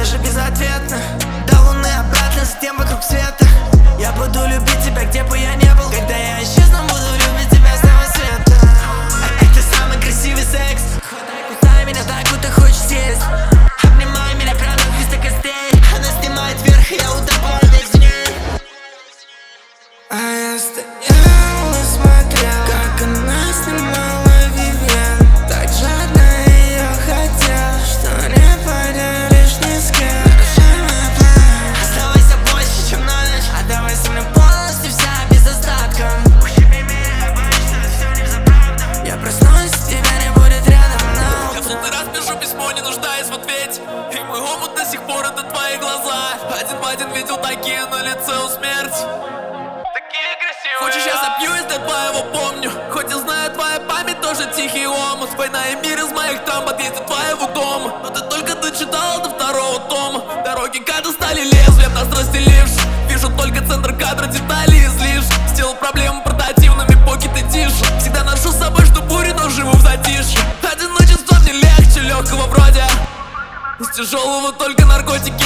даже безответно. До луны обратно, затем вокруг света. Я буду любить тебя, где бы я не был. Когда я исчезну, буду любить тебя с того света. Это самый красивый секс. Кусай меня так, будто хочешь съесть. Обнимай меня прямо до костей. Она снимает вверх, и я утопаю весь в ней. А я стоял и смотрел, как она снимала Вивьен. Так жадно ее хотел, что не поделишь ни с кем. Нарушай мой план. Оставайся больше, чем на ночь. Отдавай со мной полностью вся, без остатка. Ущипни меня, я боюсь, что все не взаправду. Я проснусь, тебя не будет рядом, но я в сотый раз пишу письмо, не нуждаясь в ответе. И мой омут до сих пор это твои глаза. Один в один видел такие на лице у смерти. Хочешь, я запьюсь, для твоего помню. Хоть и знаю, твоя память тоже тихий омут. Война и мир из моих трамп подъедет твоего дома. Но ты только дочитал до второго тома. Дороги кадры стали лезвием, нас разделивши. Вижу только центр кадра, детали излишь. Сделал проблемы портативными, поки ты тише. Всегда ношу с собой, что бури, но живу в затишье. Одиночество мне легче легкого вроде. Из тяжелого только наркотики